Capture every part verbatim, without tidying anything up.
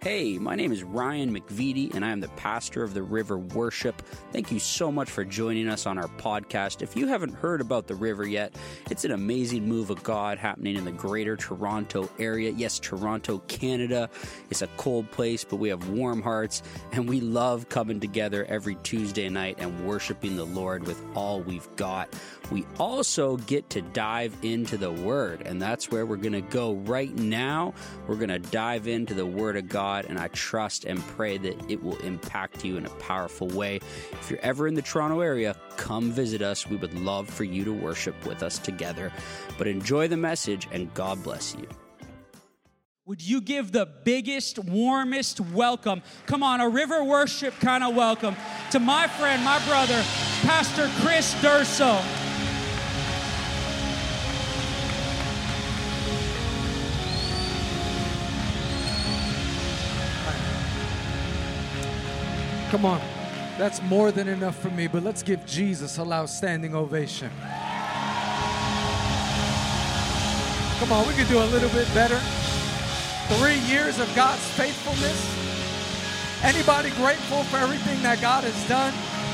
Hey, my name is Ryan McVitie, and I am the pastor of the River Worship. Thank you so much for joining us on our podcast. If you haven't heard about the River yet, it's an amazing move of God happening in the greater Toronto area. Yes, Toronto, Canada. It's a cold place, but we have warm hearts, and we love coming together every Tuesday night and worshiping the Lord with all we've got. We also get to dive into the Word, and that's where we're going to go right now. We're going to dive into the Word of God, and I trust and pray that it will impact you in a powerful way. If you're ever in the Toronto area, come visit us. We would love for you to worship with us together. But enjoy the message, and God bless you. Would you give the biggest, warmest welcome, come on, a River Worship kind of welcome, to my friend, my brother, Pastor Chris Durso. Come on, that's more than enough for me, but let's give Jesus a loud standing ovation. Come on, we could do a little bit better. Three years of God's faithfulness. Anybody grateful for everything that God has done?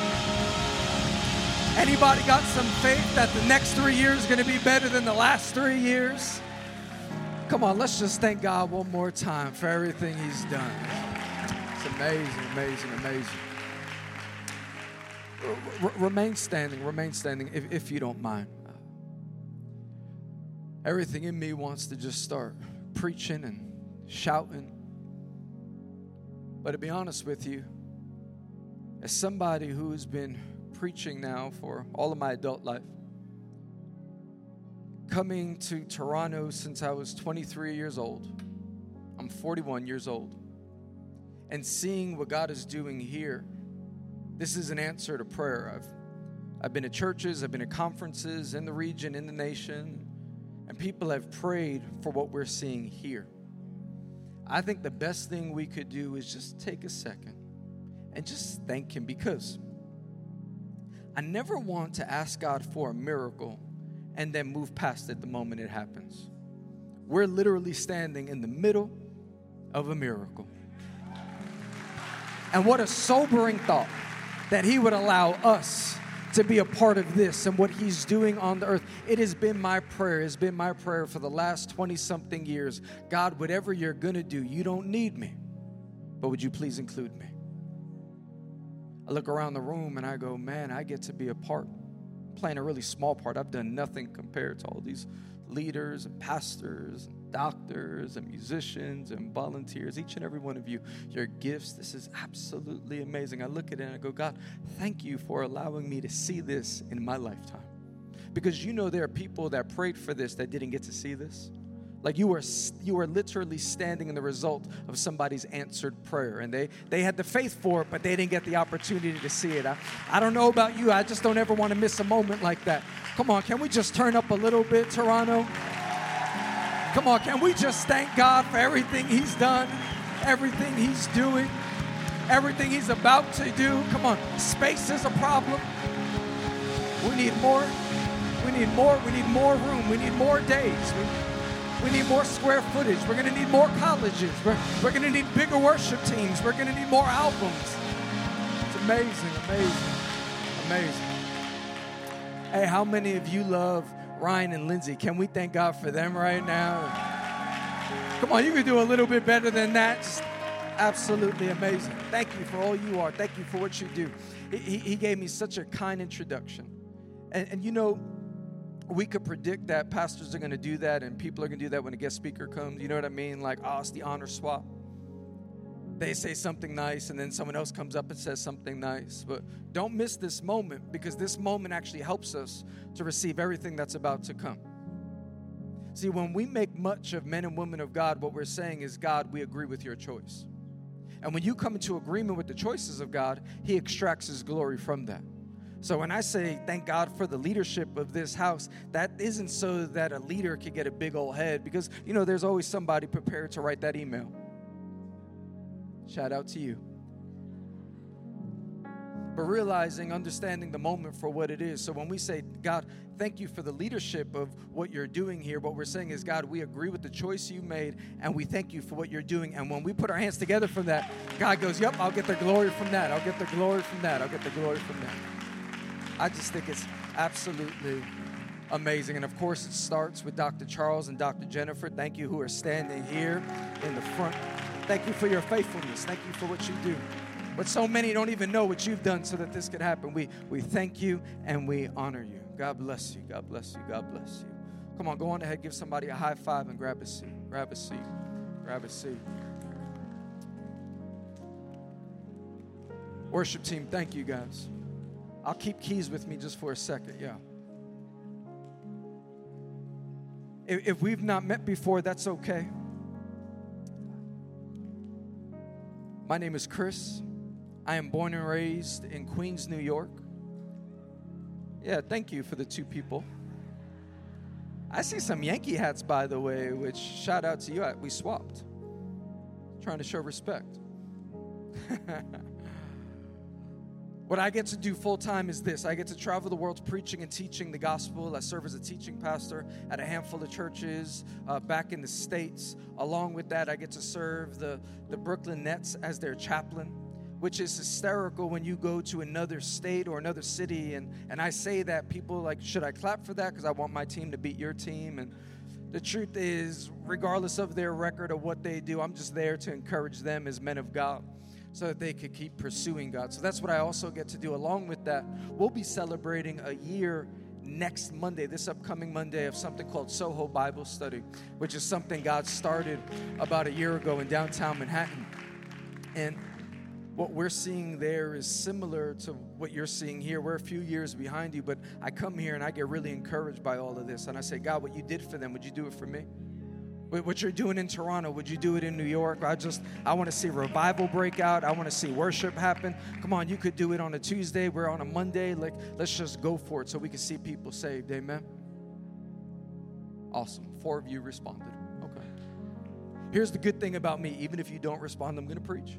Anybody got some faith that the next three years is going to be better than the last three years? Come on, let's just thank God one more time for everything He's done. Amazing, amazing, amazing. R- remain standing, remain standing, if, if you don't mind. Everything in me wants to just start preaching and shouting. But to be honest with you, as somebody who has been preaching now for all of my adult life, coming to Toronto since I was twenty-three years old, I'm forty-one years old. And seeing what God is doing here, this is an answer to prayer. I've, I've been at churches, I've been at conferences in the region, in the nation, and people have prayed for what we're seeing here. I think the best thing we could do is just take a second and just thank Him, because I never want to ask God for a miracle and then move past it the moment it happens. We're literally standing in the middle of a miracle. And what a sobering thought that He would allow us to be a part of this and what He's doing on the earth. It has been my prayer. It's been my prayer for the last twenty-something years. God, whatever you're going to do, you don't need me, but would you please include me? I look around the room and I go, man, I get to be a part, playing a really small part. I've done nothing compared to all these leaders and pastors and doctors and musicians and volunteers, each and every one of you, your gifts. This is absolutely amazing. I look at it and I go, God, thank you for allowing me to see this in my lifetime. Because you know there are people that prayed for this that didn't get to see this. Like you were you were literally standing in the result of somebody's answered prayer. And they, they had the faith for it, but they didn't get the opportunity to see it. I, I don't know about you. I just don't ever want to miss a moment like that. Come on, can we just turn up a little bit, Toronto? Come on, can we just thank God for everything He's done, everything He's doing, everything He's about to do? Come on, space is a problem. We need more. We need more. We need more room. We need more days. We, we need more square footage. We're going to need more colleges. We're, we're going to need bigger worship teams. We're going to need more albums. It's amazing, amazing, amazing. Hey, how many of you love Ryan and Lindsay? Can we thank God for them right now? Come on, you can do a little bit better than that. Just absolutely amazing. Thank you for all you are. Thank you for what you do. He, he gave me such a kind introduction. And, and you know, we could predict that pastors are going to do that and people are going to do that when a guest speaker comes. You know what I mean? Like, oh, it's the honor swap. They say something nice, and then someone else comes up and says something nice. But don't miss this moment, because this moment actually helps us to receive everything that's about to come. See, when we make much of men and women of God, what we're saying is, God, we agree with your choice. And when you come into agreement with the choices of God, He extracts His glory from that. So when I say thank God for the leadership of this house, that isn't so that a leader could get a big old head, because, you know, there's always somebody prepared to write that email. Shout out to you. but realizing, understanding the moment for what it is. So when we say, God, thank you for the leadership of what you're doing here, what we're saying is, God, we agree with the choice you made, and we thank you for what you're doing. And when we put our hands together from that, God goes, yep, I'll get the glory from that. I'll get the glory from that. I'll get the glory from that. I just think it's absolutely amazing. And of course, it starts with Doctor Charles and Doctor Jennifer. Thank you who are standing here in the front. Thank you for your faithfulness. Thank you for what you do. But so many don't even know what you've done so that this could happen. We we thank you and we honor you. God bless you. God bless you. God bless you. Come on, go on ahead, give somebody a high five and grab a seat. Grab a seat. Grab a seat. Worship team, thank you guys. I'll keep keys with me just for a second. Yeah. If, if we've not met before, that's okay. My name is Chris. I am born and raised in Queens, New York. Yeah, thank you for the two people. I see some Yankee hats, by the way, which shout out to you. We swapped. Trying to show respect. What I get to do full time is this. I get to travel the world preaching and teaching the gospel. I serve as a teaching pastor at a handful of churches uh, back in the States. Along with that, I get to serve the, the Brooklyn Nets as their chaplain, which is hysterical when you go to another state or another city. And, and I say that, people like, should I clap for that? Because I want my team to beat your team. And the truth is, regardless of their record or what they do, I'm just there to encourage them as men of God, so that they could keep pursuing God. So that's what I also get to do. Along with that, we'll be celebrating a year next Monday, this upcoming Monday, of something called Soho Bible Study, which is something God started about a year ago in downtown Manhattan. And what we're seeing there is similar to what you're seeing here. We're a few years behind you, but I come here and I get really encouraged by all of this. And I say, God, what you did for them, would you do it for me? What you're doing in Toronto, would you do it in New York? I just, I want to see revival break out. I want to see worship happen. Come on, you could do it on a Tuesday. We're on a Monday. Like, let's just go for it so we can see people saved. Amen? Awesome. Four of you responded. Okay. Here's the good thing about me. Even if you don't respond, I'm going to preach.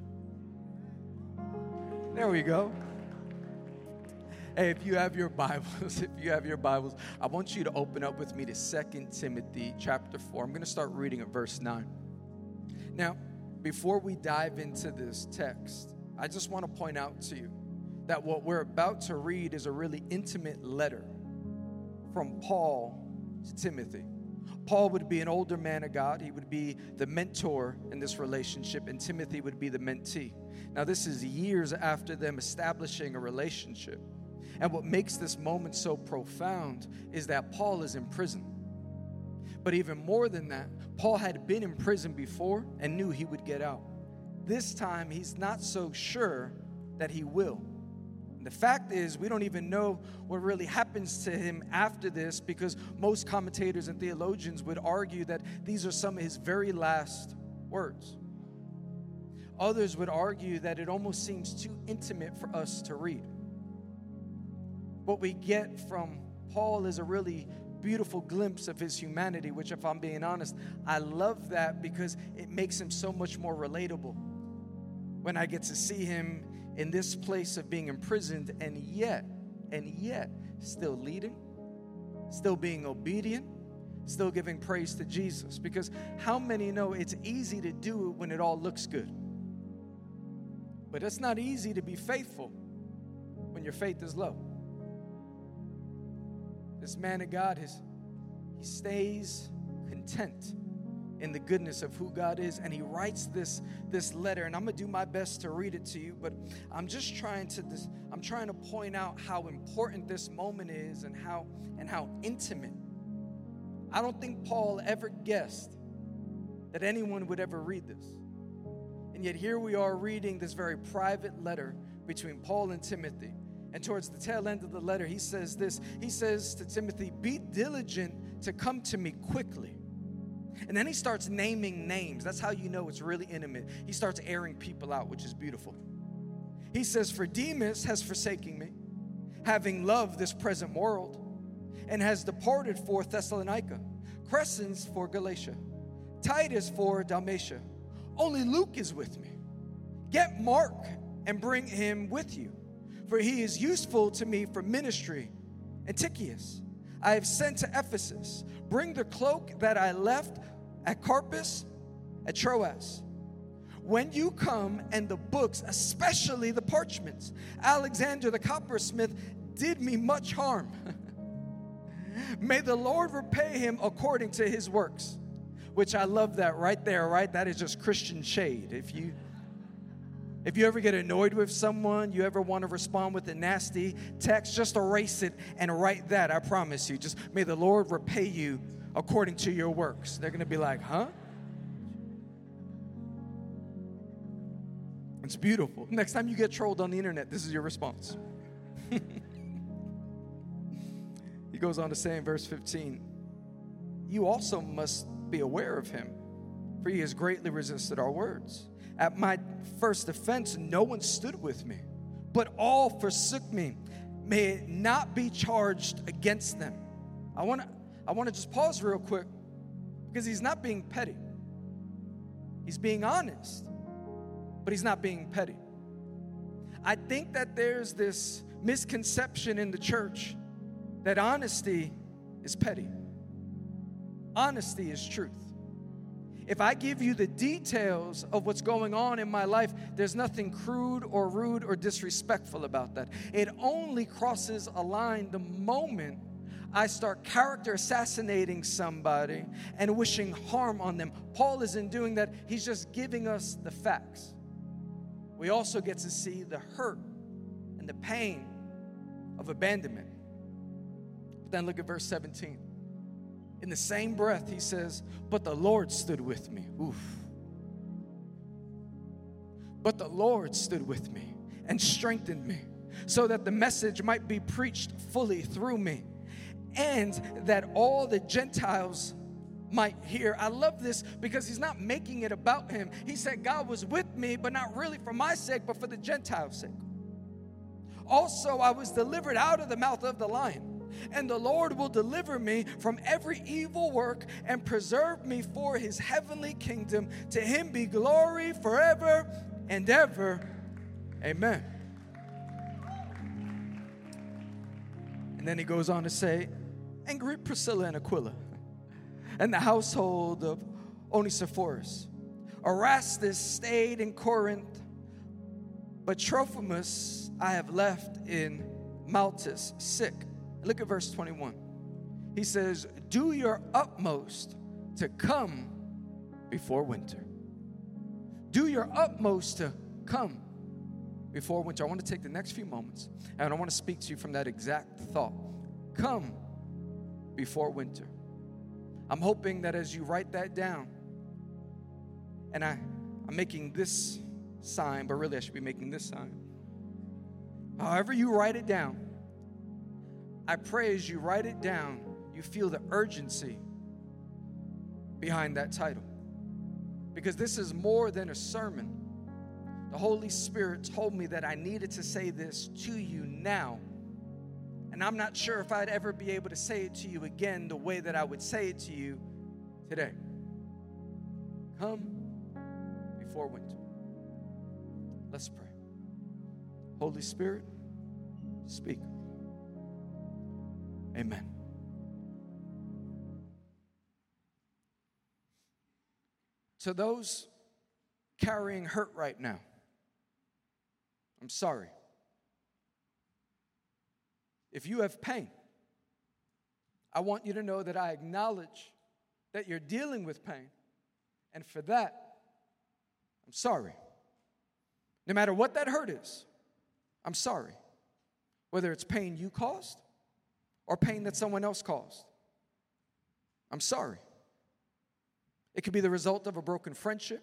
There we go. Hey, if you have your Bibles, if you have your Bibles, I want you to open up with me to Second Timothy chapter four. I'm going to start reading at verse nine. Now, before we dive into this text, I just want to point out to you that what we're about to read is a really intimate letter from Paul to Timothy. Paul would be an older man of God. He would be the mentor in this relationship, and Timothy would be the mentee. Now, this is years after them establishing a relationship. And what makes this moment so profound is that Paul is in prison. But even more than that, Paul had been in prison before and knew he would get out. This time, he's not so sure that he will. And the fact is, we don't even know what really happens to him after this, because most commentators and theologians would argue that these are some of his very last words. Others would argue that it almost seems too intimate for us to read. What we get from Paul is a really beautiful glimpse of his humanity, which, if I'm being honest, I love that because it makes him so much more relatable. When I get to see him in this place of being imprisoned, and yet, and yet, still leading, still being obedient, still giving praise to Jesus. Because how many know it's easy to do it when it all looks good? But it's not easy to be faithful when your faith is low. This man of God, his, he stays content in the goodness of who God is, and he writes this, this letter, and I'm going to do my best to read it to you, but I'm just trying to this, I'm trying to point out how important this moment is and how and how intimate. I don't think Paul ever guessed that anyone would ever read this. And yet here we are reading this very private letter between Paul and Timothy. And towards the tail end of the letter, he says this. He says to Timothy, be diligent to come to me quickly. And then he starts naming names. That's how you know it's really intimate. He starts airing people out, which is beautiful. He says, for Demas has forsaken me, having loved this present world, and has departed for Thessalonica. Crescens for Galatia. Titus for Dalmatia. Only Luke is with me. Get Mark and bring him with you. for he is useful to me for ministry. And Tychicus I have sent to Ephesus. Bring the cloak that I left at Carpus at Troas. When you come, and the books, especially the parchments, Alexander the coppersmith did me much harm. May the Lord repay him according to his works. Which I love that right there, right? That is just Christian shade. If you if you ever get annoyed with someone, you ever want to respond with a nasty text, just erase it and write that, I promise you. Just may the Lord repay you according to your works. They're going to be like, huh? It's beautiful. Next time you get trolled on the internet, this is your response. He goes on to say in verse fifteen, you also must be aware of him, for he has greatly resisted our words. At my first offense, no one stood with me, but all forsook me. May it not be charged against them. I want to I want to just pause real quick, because he's not being petty. He's being honest, but he's not being petty. I think that there's this misconception in the church that honesty is petty. Honesty is truth. If I give you the details of what's going on in my life, there's nothing crude or rude or disrespectful about that. It only crosses a line the moment I start character assassinating somebody and wishing harm on them. Paul isn't doing that. He's just giving us the facts. We also get to see the hurt and the pain of abandonment. But then look at verse seventeen. In the same breath, he says, but the Lord stood with me. Oof. But the Lord stood with me and strengthened me, so that the message might be preached fully through me, and that all the Gentiles might hear. I love this because he's not making it about him. He said God was with me, but not really for my sake, but for the Gentiles' sake. Also, I was delivered out of the mouth of the lion. And the Lord will deliver me from every evil work and preserve me for his heavenly kingdom. To him be glory forever and ever. Amen. And then he goes on to say, and greet Priscilla and Aquila and the household of Onesiphorus. Erastus stayed in Corinth, but Trophimus I have left in Maltus sick. Look at verse twenty-one. He says, do your utmost to come before winter. Do your utmost to come before winter. I want to take the next few moments, and I want to speak to you from that exact thought. Come before winter. I'm hoping that as you write that down, and I, I'm making this sign, but really I should be making this sign. However you write it down, I pray as you write it down, you feel the urgency behind that title. Because this is more than a sermon. The Holy Spirit told me that I needed to say this to you now. And I'm not sure if I'd ever be able to say it to you again the way that I would say it to you today. Come before winter. Let's pray. Holy Spirit, speak. Amen. To those carrying hurt right now, I'm sorry. If you have pain, I want you to know that I acknowledge that you're dealing with pain. And for that, I'm sorry. No matter what that hurt is, I'm sorry. Whether it's pain you caused or pain that someone else caused, I'm sorry. It could be the result of a broken friendship,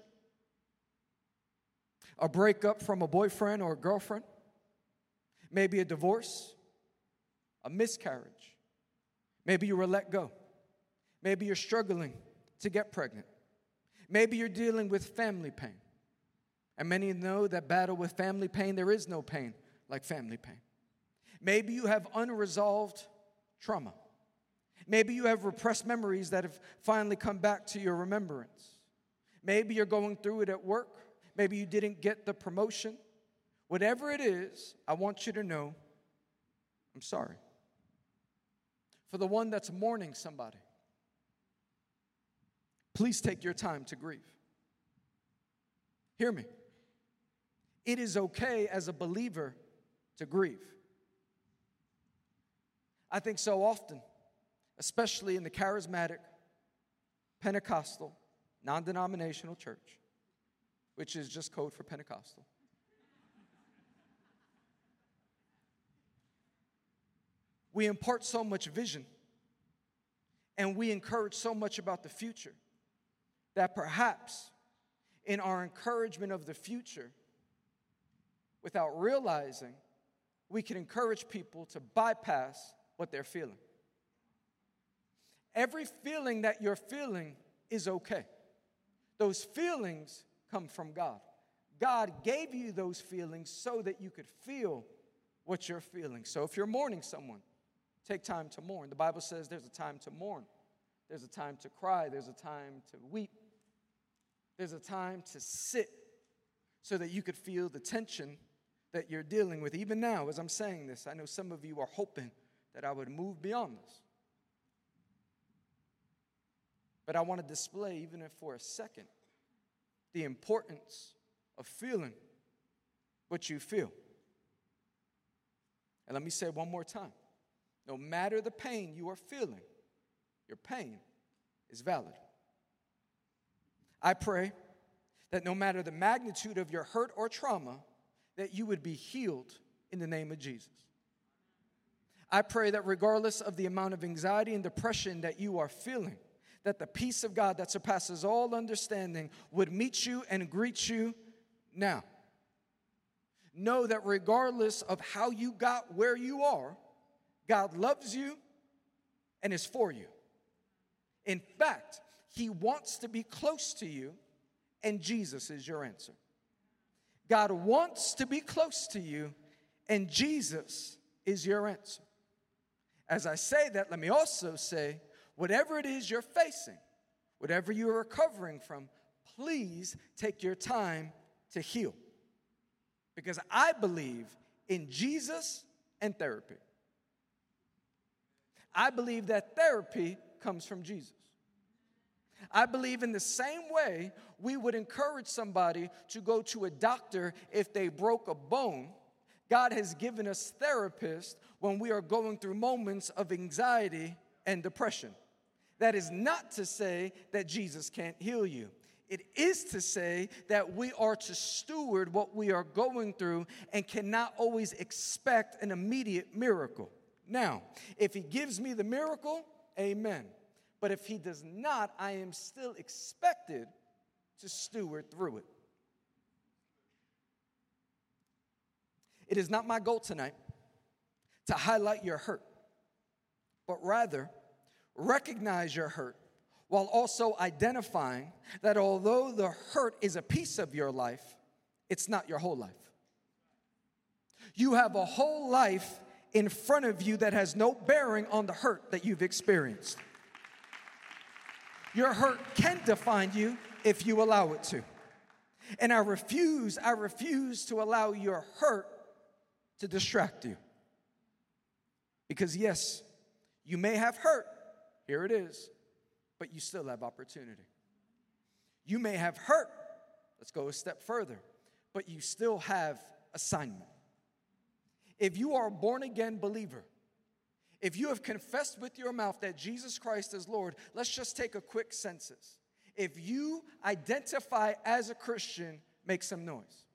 a breakup from a boyfriend or a girlfriend, maybe a divorce, a miscarriage. Maybe you were let go. Maybe you're struggling to get pregnant. Maybe you're dealing with family pain. And many know that battle with family pain, there is no pain like family pain. Maybe you have unresolved trauma. Maybe you have repressed memories that have finally come back to your remembrance. Maybe you're going through it at work. Maybe you didn't get the promotion, Whatever it is, I want you to know, I'm sorry. For the one that's mourning somebody, please take your time to grieve. Hear me. It is okay as a believer to grieve. I think so often, especially in the charismatic, Pentecostal, non-denominational church, which is just code for Pentecostal, we impart so much vision and we encourage so much about the future that perhaps in our encouragement of the future, without realizing, we can encourage people to bypass what they're feeling. Every feeling that you're feeling is okay. Those feelings come from God. God gave you those feelings so that you could feel what you're feeling. So if you're mourning someone, take time to mourn. The Bible says there's a time to mourn. There's a time to cry. There's a time to weep. There's a time to sit so that you could feel the tension that you're dealing with. Even now, as I'm saying this, I know some of you are hoping that I would move beyond this. But I want to display, even if for a second, the importance of feeling what you feel. And let me say it one more time. No matter the pain you are feeling, your pain is valid. I pray that no matter the magnitude of your hurt or trauma, that you would be healed in the name of Jesus. I pray that regardless of the amount of anxiety and depression that you are feeling, that the peace of God that surpasses all understanding would meet you and greet you now. Know that regardless of how you got where you are, God loves you and is for you. In fact, He wants to be close to you, and Jesus is your answer. God wants to be close to you, and Jesus is your answer. As I say that, let me also say, whatever it is you're facing, whatever you're recovering from, please take your time to heal. Because I believe in Jesus and therapy. I believe that therapy comes from Jesus. I believe in the same way we would encourage somebody to go to a doctor if they broke a bone, God has given us therapists when we are going through moments of anxiety and depression. That is not to say that Jesus can't heal you. It is to say that we are to steward what we are going through and cannot always expect an immediate miracle. Now, if He gives me the miracle, amen. But if He does not, I am still expected to steward through it. It is not my goal tonight to highlight your hurt, but rather recognize your hurt while also identifying that although the hurt is a piece of your life, it's not your whole life. You have a whole life in front of you that has no bearing on the hurt that you've experienced. Your hurt can define you if you allow it to. And I refuse, I refuse to allow your hurt to distract you. Because yes, you may have hurt, here it is, but you still have opportunity. You may have hurt, let's go a step further, but you still have assignment. If you are a born-again believer, if you have confessed with your mouth that Jesus Christ is Lord, let's just take a quick census. If you identify as a Christian, make some noise.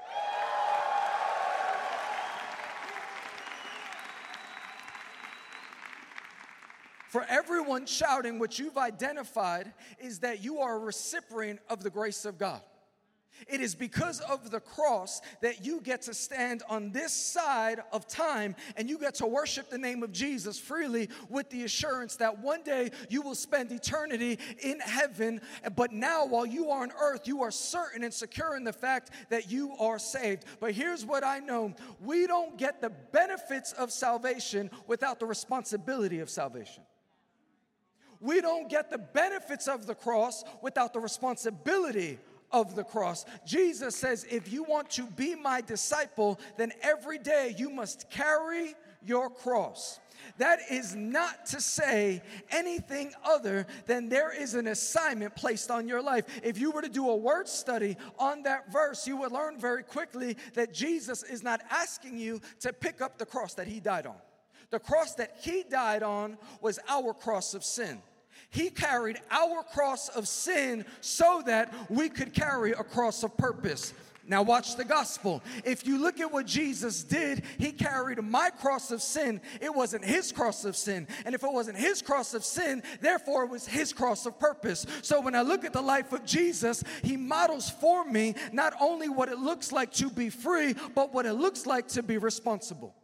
For everyone shouting, what you've identified is that you are a recipient of the grace of God. It is because of the cross that you get to stand on this side of time and you get to worship the name of Jesus freely with the assurance that one day you will spend eternity in heaven. But now while you are on earth, you are certain and secure in the fact that you are saved. But here's what I know. We don't get the benefits of salvation without the responsibility of salvation. We don't get the benefits of the cross without the responsibility of the cross. Jesus says, if you want to be my disciple, then every day you must carry your cross. That is not to say anything other than there is an assignment placed on your life. If you were to do a word study on that verse, you would learn very quickly that Jesus is not asking you to pick up the cross that he died on. The cross that he died on was our cross of sin. He carried our cross of sin so that we could carry a cross of purpose. Now watch the gospel. If you look at what Jesus did, he carried my cross of sin. It wasn't his cross of sin. And if it wasn't his cross of sin, therefore it was his cross of purpose. So when I look at the life of Jesus, he models for me not only what it looks like to be free, but what it looks like to be responsible.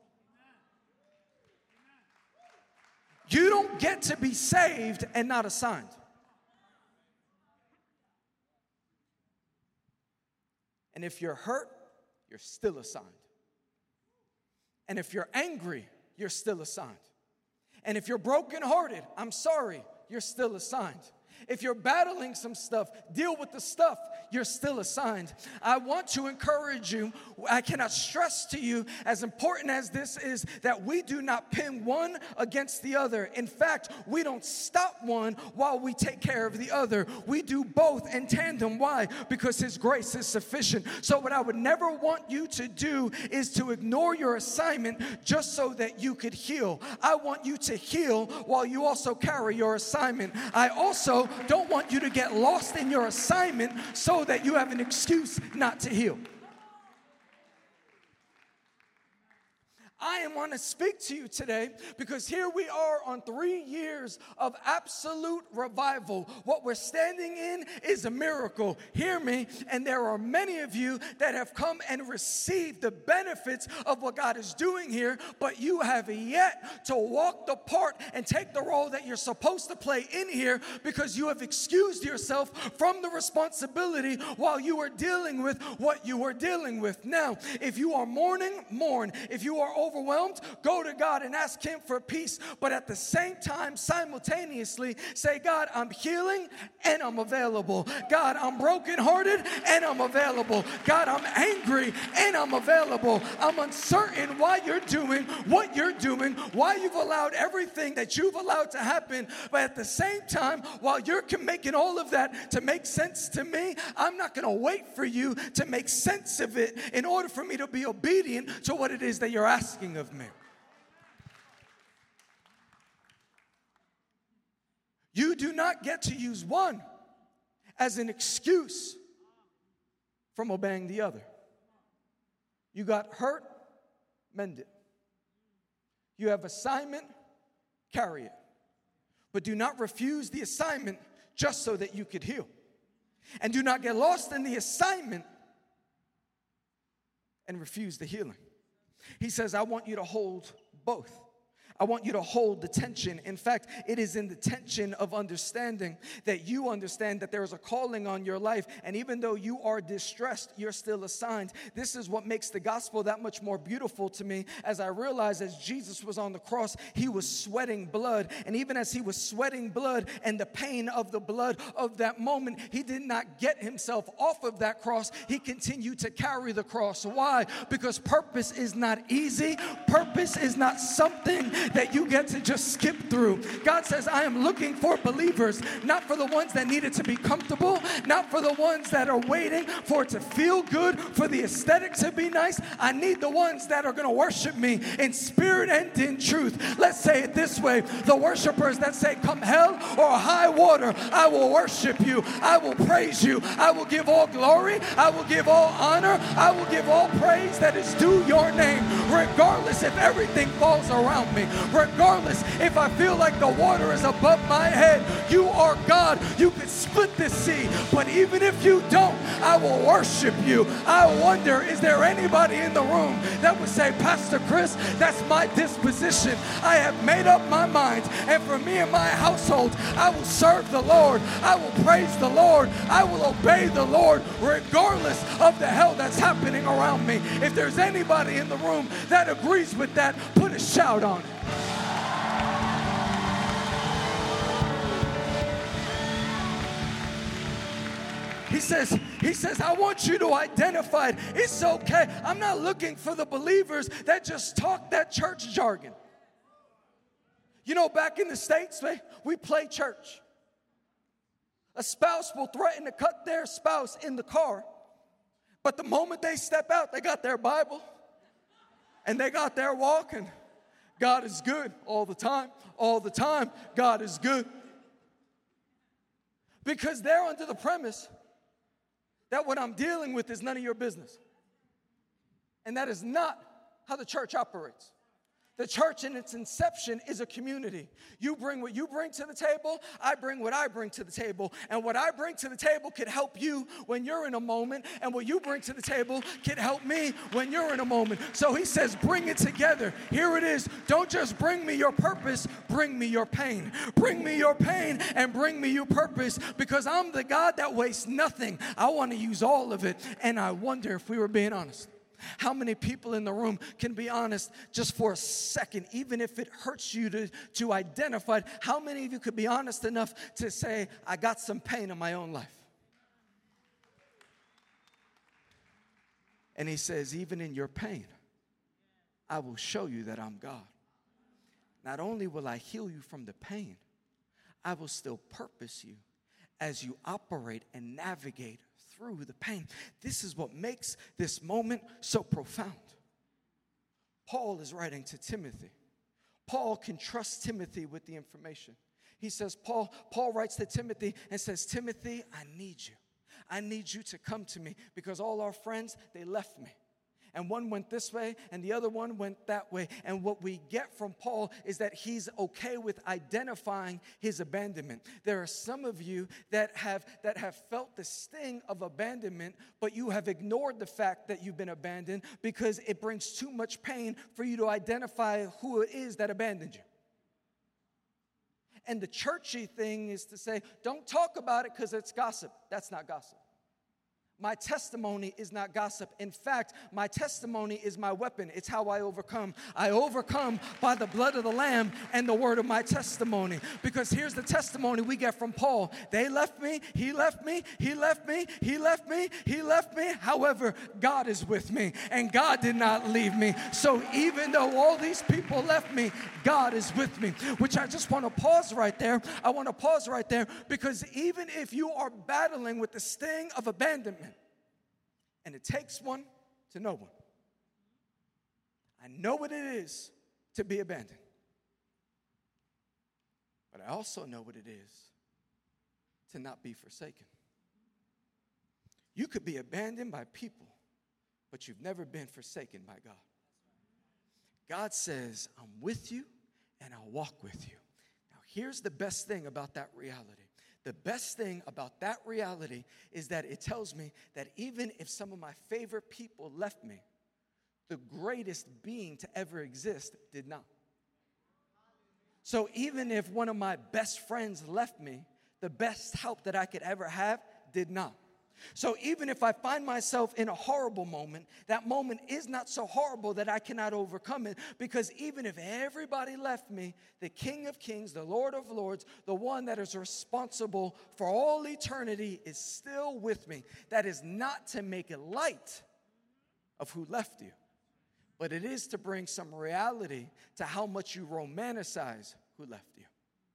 You don't get to be saved and not assigned. And if you're hurt, you're still assigned. And if you're angry, you're still assigned. And if you're brokenhearted, I'm sorry, you're still assigned. If you're battling some stuff, deal with the stuff, you're still assigned. I want to encourage you. I cannot stress to you, as important as this is, that we do not pin one against the other. In fact, we don't stop one while we take care of the other. We do both in tandem. Why? Because his grace is sufficient. So what I would never want you to do is to ignore your assignment just so that you could heal. I want you to heal while you also carry your assignment. I also don't want you to get lost in your assignment so that you have an excuse not to heal. I want to speak to you today because here we are on three years of absolute revival. What we're standing in is a miracle. Hear me, and there are many of you that have come and received the benefits of what God is doing here, but you have yet to walk the part and take the role that you're supposed to play in here because you have excused yourself from the responsibility while you are dealing with what you are dealing with. Now, if you are mourning, mourn. If you are overwhelmed, go to God and ask him for peace. But at the same time, simultaneously, say, God, I'm healing and I'm available. God, I'm brokenhearted and I'm available. God, I'm angry and I'm available. I'm uncertain why you're doing what you're doing, why you've allowed everything that you've allowed to happen. But at the same time, while you're making all of that to make sense to me, I'm not going to wait for you to make sense of it in order for me to be obedient to what it is that you're asking of me. You do not get to use one as an excuse from obeying the other. You got hurt, mend it. You have assignment, carry it. But do not refuse the assignment just so that you could heal. And do not get lost in the assignment and refuse the healing. He says, I want you to hold both. I want you to hold the tension. In fact, it is in the tension of understanding that you understand that there is a calling on your life. And even though you are distressed, you're still assigned. This is what makes the gospel that much more beautiful to me. As I realized as Jesus was on the cross, he was sweating blood. And even as he was sweating blood and the pain of the blood of that moment, he did not get himself off of that cross. He continued to carry the cross. Why? Because purpose is not easy. Purpose is not something that you get to just skip through. God says, I am looking for believers, not for the ones that need it to be comfortable, not for the ones that are waiting for it to feel good, for the aesthetic to be nice. I need the ones that are going to worship me in spirit and in truth. Let's say it this way. The worshipers that say, come hell or high water, I will worship you. I will praise you. I will give all glory. I will give all honor. I will give all praise that is due your name, regardless if everything falls around me. Regardless if I feel like the water is above my head, you are God. You can split the sea, but even if you don't, I will worship you. I wonder, is there anybody in the room that would say, Pastor Chris, that's my disposition. I have made up my mind, and for me and my household, I will serve the Lord. I will praise the Lord. I will obey the Lord, regardless of the hell that's happening around me. If there's anybody in the room that agrees with that, put a shout on it. He says, he says, I want you to identify it. It's okay. I'm not looking for the believers that just talk that church jargon. You know, back in the States, we play church. A spouse will threaten to cut their spouse in the car, but the moment they step out, they got their Bible and they got their walk, and God is good all the time. All the time, God is good. Because they're under the premise that what I'm dealing with is none of your business. And that is not how the church operates. The church in its inception is a community. You bring what you bring to the table, I bring what I bring to the table. And what I bring to the table can help you when you're in a moment, and what you bring to the table can help me when you're in a moment. So he says, bring it together. Here it is. Don't just bring me your purpose, bring me your pain. Bring me your pain and bring me your purpose, because I'm the God that wastes nothing. I want to use all of it. And I wonder if we were being honest. How many people in the room can be honest just for a second, even if it hurts you to, to identify it? How many of you could be honest enough to say, I got some pain in my own life? And he says, even in your pain, I will show you that I'm God. Not only will I heal you from the pain, I will still purpose you as you operate and navigate through the pain. This is what makes this moment so profound. Paul is writing to Timothy. Paul can trust Timothy with the information. He says, Paul, Paul writes to Timothy and says, Timothy, I need you. I need you to come to me, because all our friends, they left me. And one went this way and the other one went that way. And what we get from Paul is that he's okay with identifying his abandonment. There are some of you that have that have felt the sting of abandonment, but you have ignored the fact that you've been abandoned because it brings too much pain for you to identify who it is that abandoned you. And the churchy thing is to say, don't talk about it because it's gossip. That's not gossip. My testimony is not gossip. In fact, my testimony is my weapon. It's how I overcome. I overcome by the blood of the Lamb and the word of my testimony. Because here's the testimony we get from Paul. They left me, he left me, he left me, he left me, he left me. However, God is with me, and God did not leave me. So even though all these people left me, God is with me. Which I just want to pause right there. I want to pause right there, because even if you are battling with the sting of abandonment, and it takes one to know one. I know what it is to be abandoned. But I also know what it is to not be forsaken. You could be abandoned by people, but you've never been forsaken by God. God says, I'm with you and I'll walk with you. Now, here's the best thing about that reality. The best thing about that reality is that it tells me that even if some of my favorite people left me, the greatest being to ever exist did not. So even if one of my best friends left me, the best help that I could ever have did not. So even if I find myself in a horrible moment, that moment is not so horrible that I cannot overcome it, because even if everybody left me, the King of Kings, the Lord of Lords, the one that is responsible for all eternity is still with me. That is not to make it light of who left you, but it is to bring some reality to how much you romanticize who left you.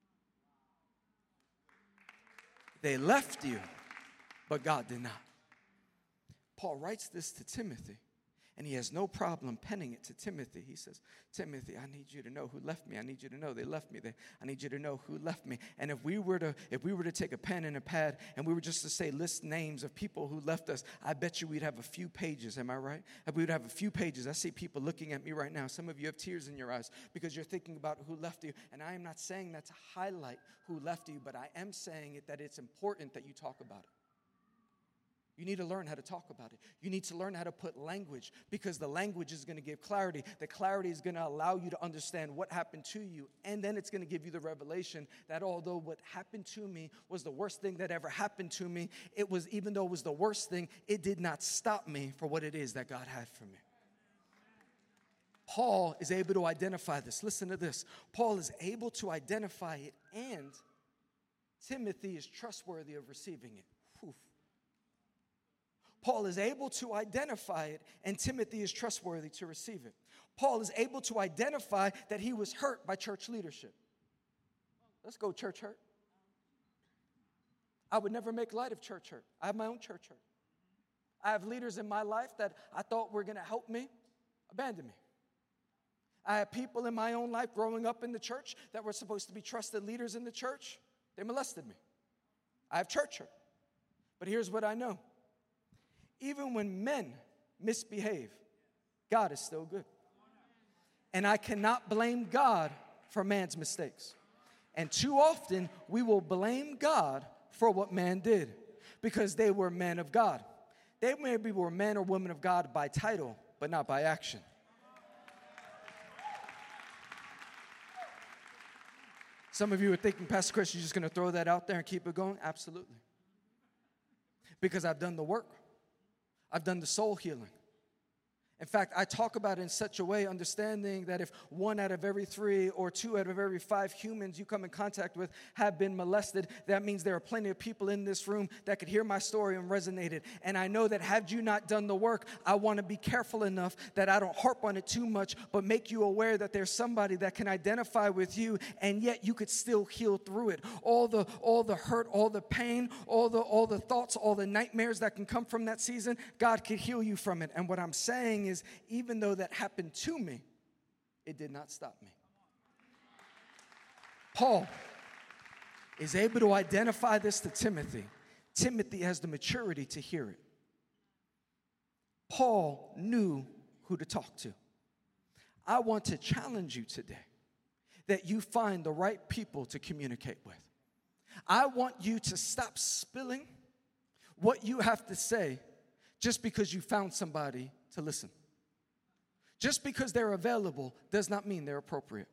They left you, but God did not. Paul writes this to Timothy, and he has no problem penning it to Timothy. He says, Timothy, I need you to know who left me. I need you to know they left me. They, I need you to know who left me. And if we were to if we were to take a pen and a pad and we were just to say list names of people who left us, I bet you we'd have a few pages. Am I right? We would have a few pages. I see people looking at me right now. Some of you have tears in your eyes because you're thinking about who left you. And I am not saying that to highlight who left you, but I am saying it that it's important that you talk about it. You need to learn how to talk about it. You need to learn how to put language, because the language is going to give clarity. The clarity is going to allow you to understand what happened to you, and then it's going to give you the revelation that although what happened to me was the worst thing that ever happened to me, it was, even though it was the worst thing, it did not stop me for what it is that God had for me. Paul is able to identify this. Listen to this. Paul is able to identify it, and Timothy is trustworthy of receiving it. Whew. Paul is able to identify it, and Timothy is trustworthy to receive it. Paul is able to identify that he was hurt by church leadership. Let's go, church hurt. I would never make light of church hurt. I have my own church hurt. I have leaders in my life that I thought were going to help me, abandon me. I have people in my own life growing up in the church that were supposed to be trusted leaders in the church. They molested me. I have church hurt. But here's what I know. Even when men misbehave, God is still good. And I cannot blame God for man's mistakes. And too often, we will blame God for what man did because they were men of God. They maybe were men or women of God by title, but not by action. Some of you are thinking, Pastor Chris, you're just going to throw that out there and keep it going? Absolutely. Because I've done the work. I've done the soul healing. In fact, I talk about it in such a way, understanding that if one out of every three or two out of every five humans you come in contact with have been molested, that means there are plenty of people in this room that could hear my story and resonated. And I know that had you not done the work, I want to be careful enough that I don't harp on it too much, but make you aware that there's somebody that can identify with you, and yet you could still heal through it. All the all the hurt, all the pain, all the all the thoughts, all the nightmares that can come from that season, God could heal you from it. And what I'm saying is, is even though that happened to me, it did not stop me. Paul is able to identify this to Timothy. Timothy has the maturity to hear it. Paul knew who to talk to. I want to challenge you today that you find the right people to communicate with. I want you to stop spilling what you have to say just because you found somebody to listen. Just because they're available does not mean they're appropriate.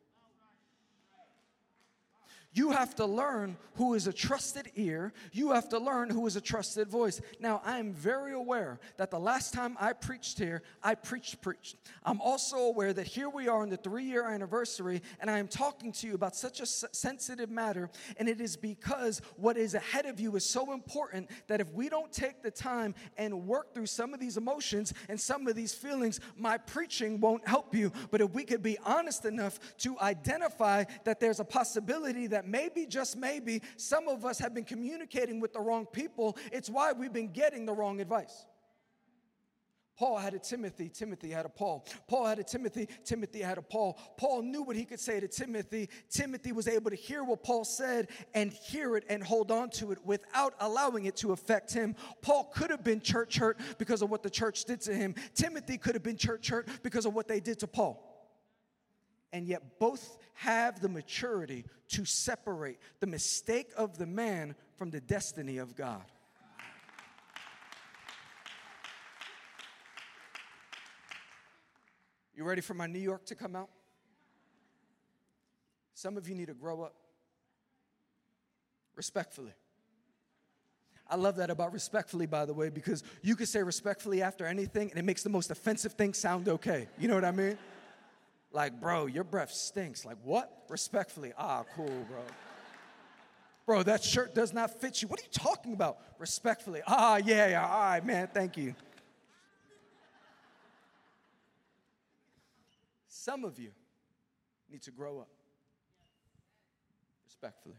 You have to learn who is a trusted ear. You have to learn who is a trusted voice. Now, I am very aware that the last time I preached here, I preached, preached. I'm also aware that here we are on the three-year anniversary, and I am talking to you about such a sensitive matter, and it is because what is ahead of you is so important that if we don't take the time and work through some of these emotions and some of these feelings, my preaching won't help you. But if we could be honest enough to identify that there's a possibility that maybe, just maybe, some of us have been communicating with the wrong people. It's why we've been getting the wrong advice. Paul had a Timothy, Timothy had a Paul. Paul had a Timothy, Timothy had a Paul. Paul knew what he could say to Timothy. Timothy was able to hear what Paul said and hear it and hold on to it without allowing it to affect him. Paul could have been church hurt because of what the church did to him. Timothy could have been church hurt because of what they did to Paul. And yet both have the maturity to separate the mistake of the man from the destiny of God. You ready for my New York to come out? Some of you need to grow up. Respectfully. I love that about respectfully, by the way, because you can say respectfully after anything, and it makes the most offensive thing sound okay. You know what I mean? Like, bro, your breath stinks. Like, what? Respectfully. Ah, cool, bro. Bro, that shirt does not fit you. What are you talking about? Respectfully. Ah, yeah, yeah. All right, man. Thank you. Some of you need to grow up. Respectfully.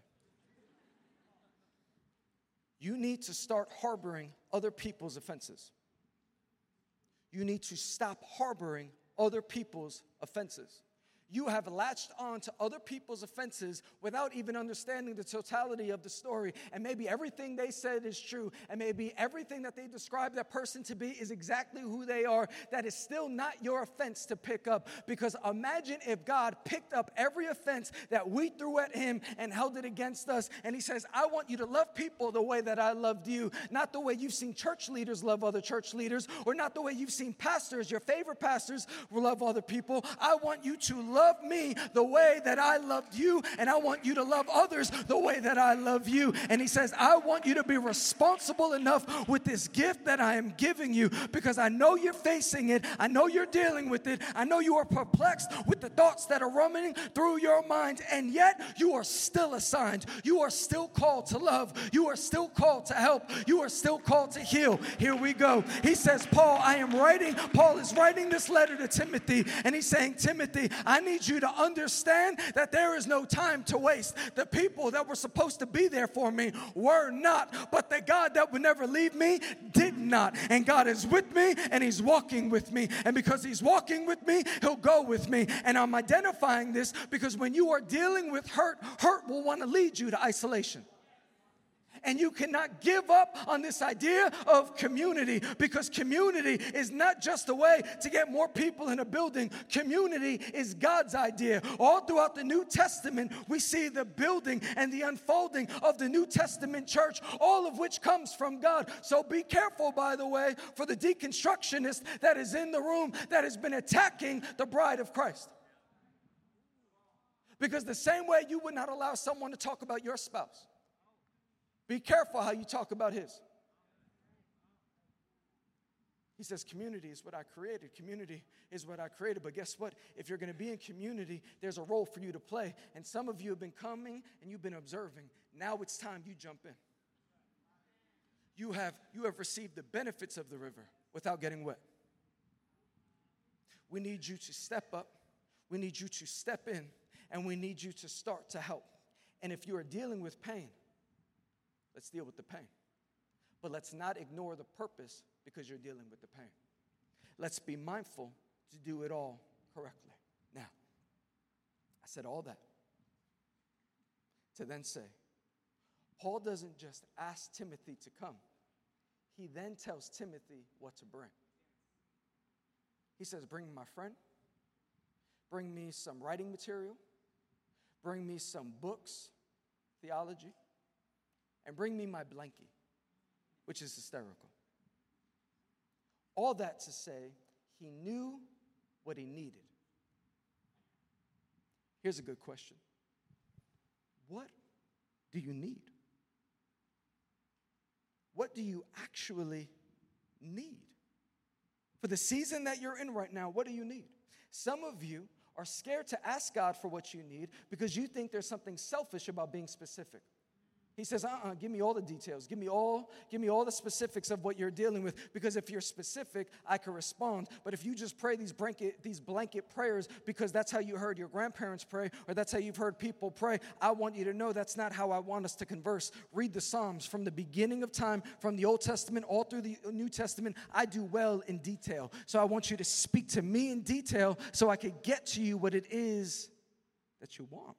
You need to start harboring other people's offenses. You need to stop harboring other people's offenses. You have latched on to other people's offenses without even understanding the totality of the story. And maybe everything they said is true. And maybe everything that they describe that person to be is exactly who they are. That is still not your offense to pick up. Because imagine if God picked up every offense that we threw at him and held it against us. And he says, I want you to love people the way that I loved you. Not the way you've seen church leaders love other church leaders. Or not the way you've seen pastors, your favorite pastors, love other people. I want you to love love me the way that I loved you, and I want you to love others the way that I love you. And he says, I want you to be responsible enough with this gift that I am giving you, because I know you're facing it. I know you're dealing with it. I know you are perplexed with the thoughts that are running through your mind, and yet you are still assigned. You are still called to love. You are still called to help. You are still called to heal. Here we go. He says, Paul, I am writing, Paul is writing this letter to Timothy, and he's saying, Timothy, I need you to understand that there is no time to waste. The people that were supposed to be there for me were not, but the God that would never leave me did not. And God is with me, and he's walking with me. And because he's walking with me, he'll go with me. And I'm identifying this because when you are dealing with hurt, hurt will want to lead you to isolation. And you cannot give up on this idea of community, because community is not just a way to get more people in a building. Community is God's idea. All throughout the New Testament, we see the building and the unfolding of the New Testament church, all of which comes from God. So be careful, by the way, for the deconstructionist that is in the room that has been attacking the bride of Christ. Because the same way you would not allow someone to talk about your spouse, be careful how you talk about his. He says, community is what I created. Community is what I created. But guess what? If you're going to be in community, there's a role for you to play. And some of you have been coming and you've been observing. Now it's time you jump in. You have, you have received the benefits of the river without getting wet. We need you to step up. We need you to step in. And we need you to start to help. And if you are dealing with pain, let's deal with the pain. But let's not ignore the purpose because you're dealing with the pain. Let's be mindful to do it all correctly. Now, I said all that to then say, Paul doesn't just ask Timothy to come. He then tells Timothy what to bring. He says, bring me my friend. Bring me some writing material. Bring me some books, theology. And bring me my blankie, which is hysterical. All that to say, he knew what he needed. Here's a good question. What do you need? What do you actually need? For the season that you're in right now, what do you need? Some of you are scared to ask God for what you need because you think there's something selfish about being specific. He says, uh-uh, give me all the details. Give me all, give me all the specifics of what you're dealing with. Because if you're specific, I can respond. But if you just pray these blanket, these blanket prayers because that's how you heard your grandparents pray or that's how you've heard people pray, I want you to know that's not how I want us to converse. Read the Psalms from the beginning of time, from the Old Testament all through the New Testament. I do well in detail. So I want you to speak to me in detail so I can get to you what it is that you want.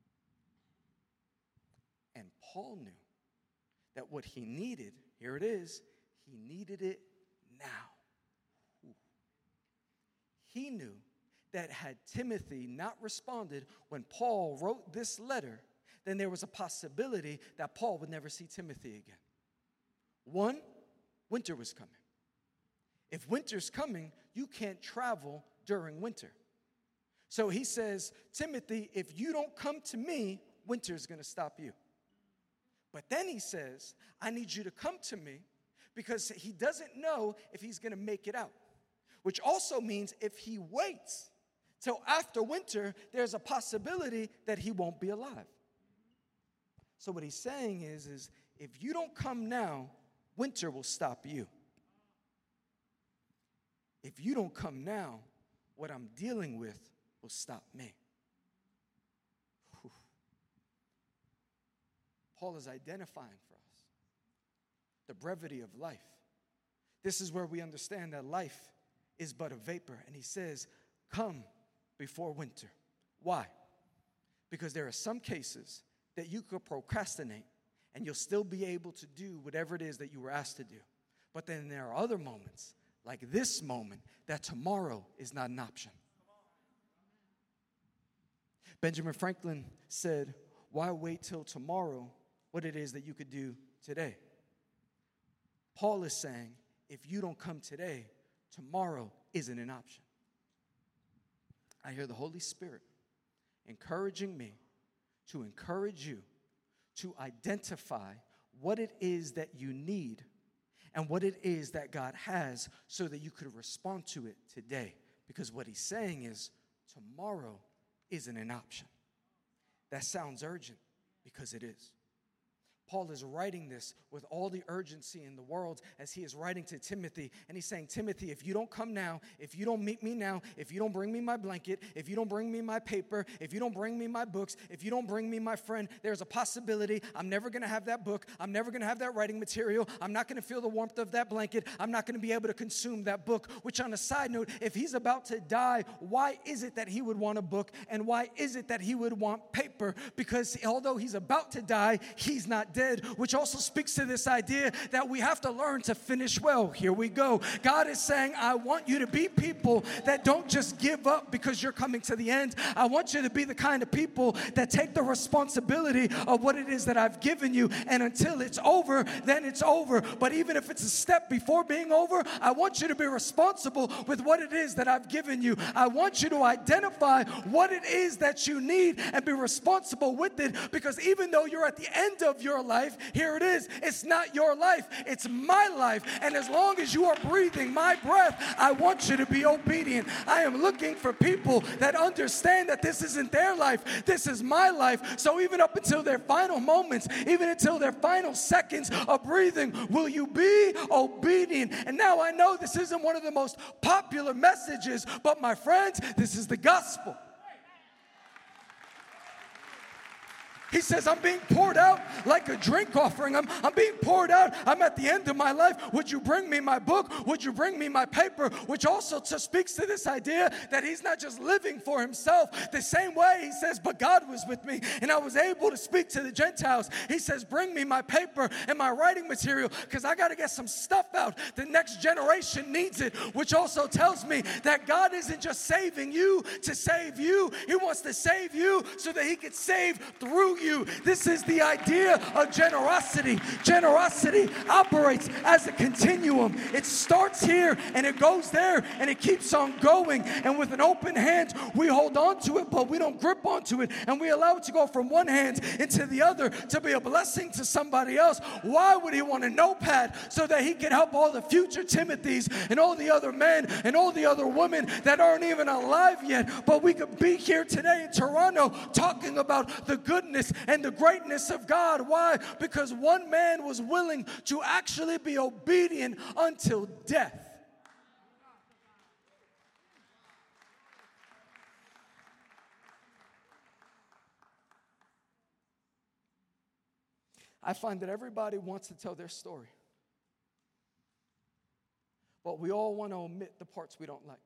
And Paul knew that what he needed, here it is, he needed it now. Ooh. He knew that had Timothy not responded when Paul wrote this letter, then there was a possibility that Paul would never see Timothy again. One, winter was coming. If winter's coming, you can't travel during winter. So he says, Timothy, if you don't come to me, winter's going to stop you. But then he says, I need you to come to me because he doesn't know if he's going to make it out. Which also means if he waits till after winter, there's a possibility that he won't be alive. So what he's saying is, is if you don't come now, winter will stop you. If you don't come now, what I'm dealing with will stop me. Paul is identifying for us the brevity of life. This is where we understand that life is but a vapor. And he says, come before winter. Why? Because there are some cases that you could procrastinate and you'll still be able to do whatever it is that you were asked to do. But then there are other moments, like this moment, that tomorrow is not an option. Benjamin Franklin said, why wait till tomorrow what it is that you could do today? Paul is saying, if you don't come today, tomorrow isn't an option. I hear the Holy Spirit encouraging me to encourage you to identify what it is that you need and what it is that God has so that you could respond to it today. Because what he's saying is tomorrow isn't an option. That sounds urgent because it is. Paul is writing this with all the urgency in the world as he is writing to Timothy. And he's saying, Timothy, if you don't come now, if you don't meet me now, if you don't bring me my blanket, if you don't bring me my paper, if you don't bring me my books, if you don't bring me my friend, there's a possibility I'm never going to have that book. I'm never going to have that writing material. I'm not going to feel the warmth of that blanket. I'm not going to be able to consume that book. Which, on a side note, if he's about to die, why is it that he would want a book? And why is it that he would want paper? Because although he's about to die, he's not dead, which also speaks to this idea that we have to learn to finish well. Here we go. God is saying, I want you to be people that don't just give up because you're coming to the end. I want you to be the kind of people that take the responsibility of what it is that I've given you, and until it's over, then it's over. But even if it's a step before being over, I want you to be responsible with what it is that I've given you. I want you to identify what it is that you need and be responsible with it, because even though you're at the end of your life, here it is. It's not your life. It's my life. And as long as you are breathing my breath, I want you to be obedient. I am looking for people that understand that this isn't their life. This is my life. So even up until their final moments, even until their final seconds of breathing, will you be obedient? And now I know this isn't one of the most popular messages, but my friends, this is the gospel. He says, I'm being poured out like a drink offering. I'm, I'm being poured out. I'm at the end of my life. Would you bring me my book? Would you bring me my paper? Which also t- speaks to this idea that he's not just living for himself. The same way he says, but God was with me and I was able to speak to the Gentiles. He says, bring me my paper and my writing material because I got to get some stuff out. The next generation needs it, which also tells me that God isn't just saving you to save you. He wants to save you so that he can save through you. This is the idea of generosity. Generosity operates as a continuum. It starts here and it goes there and it keeps on going. And with an open hand, we hold on to it, but we don't grip onto it. And we allow it to go from one hand into the other to be a blessing to somebody else. Why would he want a notepad? So that he can help all the future Timothys and all the other men and all the other women that aren't even alive yet. But we could be here today in Toronto talking about the goodness and the greatness of God. Why? Because one man was willing to actually be obedient until death. I find that everybody wants to tell their story, but we all want to omit the parts we don't like.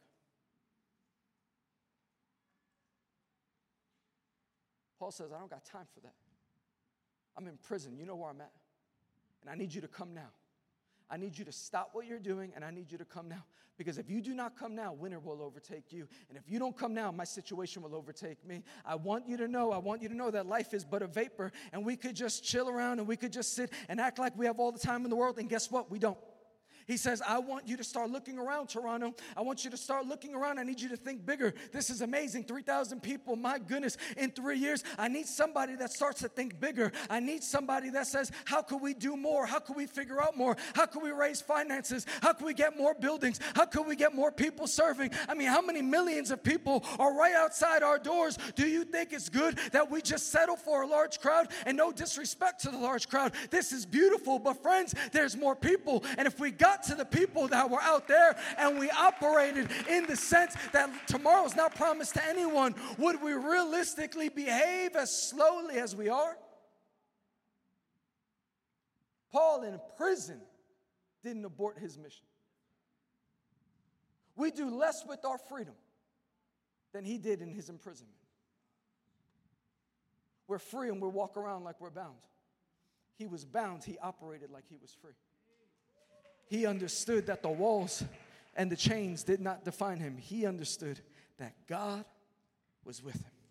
Paul says, I don't got time for that. I'm in prison. You know where I'm at. And I need you to come now. I need you to stop what you're doing, and I need you to come now. Because if you do not come now, winter will overtake you. And if you don't come now, my situation will overtake me. I want you to know, I want you to know that life is but a vapor, and we could just chill around, and we could just sit and act like we have all the time in the world, and guess what? We don't. He says, I want you to start looking around, Toronto. I want you to start looking around. I need you to think bigger. This is amazing. three thousand people. My goodness. In three years, I need somebody that starts to think bigger. I need somebody that says, how can we do more? How can we figure out more? How can we raise finances? How can we get more buildings? How can we get more people serving? I mean, how many millions of people are right outside our doors? Do you think it's good that we just settle for a large crowd? And no disrespect to the large crowd. This is beautiful. But friends, there's more people. And if we got to the people that were out there and we operated in the sense that tomorrow's not promised to anyone, would we realistically behave as slowly as we are? Paul in prison didn't abort his mission. We do less with our freedom than he did in his imprisonment. We're free and we walk around like we're bound. He was bound, he operated like he was free. He understood that the walls and the chains did not define him. He understood that God was with him.